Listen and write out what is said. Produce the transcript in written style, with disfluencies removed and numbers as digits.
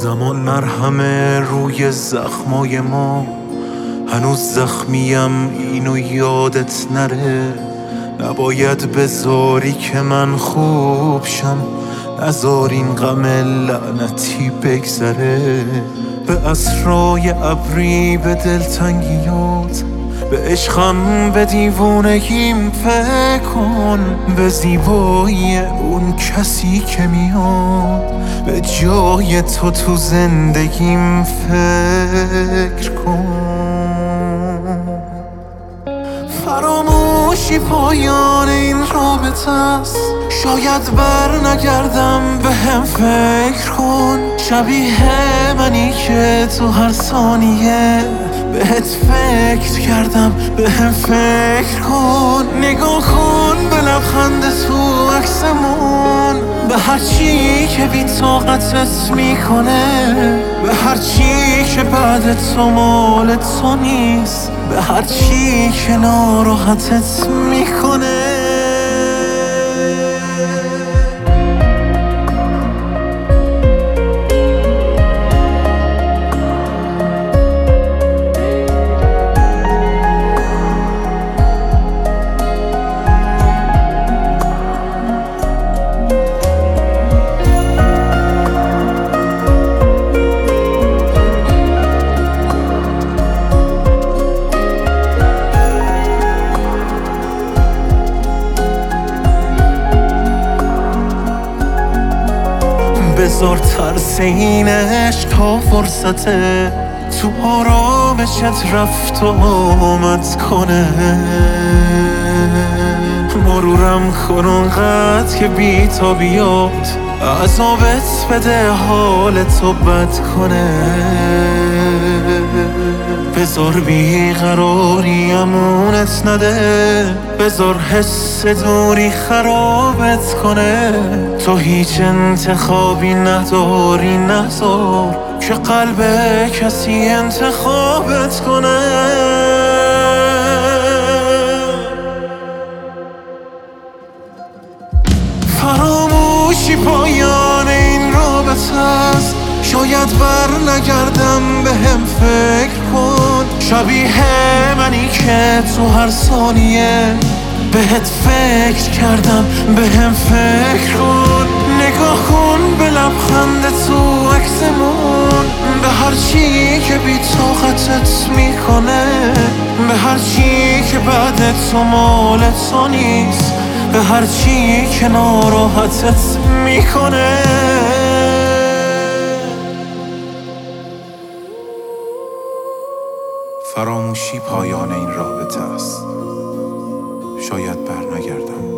زمان مرهمه روی زخمای ما، هنوز زخمیم اینو یادت نره. نباید بذاری که من خوب شم، نذار این غم لعنتی بگذره. به اسرای ابری، به دلتنگیات، به عشقم، به دیوونگیم فکر کن. به زیبایی اون کسی که میاد به جای تو زندگیم فکر کن. فراموشی پایان این رابطه است، شاید بر نگردم، به هم فکر کن. شبیه منی که تو هر ثانیه بهت فکر کردم، به هم فکر کن. نگاه کن به لبخند تو عکسمون، به هر چی که بی طاقتت میکنه، به هر چی که بعد تو مال تو نیست، به هر چی که ناراحتت میکنه. بذار ترس این عشق تا فرصته تو آرامشت رفت و آمد کنه. مرورم کن اونقدر که بی تا بیاد، عذابت بده حالتو بد کنه. بذار بیقراری امونت نده، بذار حس دوری خرابت کنه. تو هیچ انتخابی نداری، نذار که قلب کسی انتخابت کنه. فراموشی پایان این رابطه است، شاید بر نگردم، به هم فکر کن. شبیه منی که تو هر ثانیه بهت فکر کردم، به هم فکر کن. نگاه کن به لبخند تو عکسمون، به هر چی که بی طاقتت میکنه، به هر چی که بعد تو مال تو نیست، به هر چی که ناراحتت میکنه. فراموشی پایان این رابطه است، شاید بر نگردم.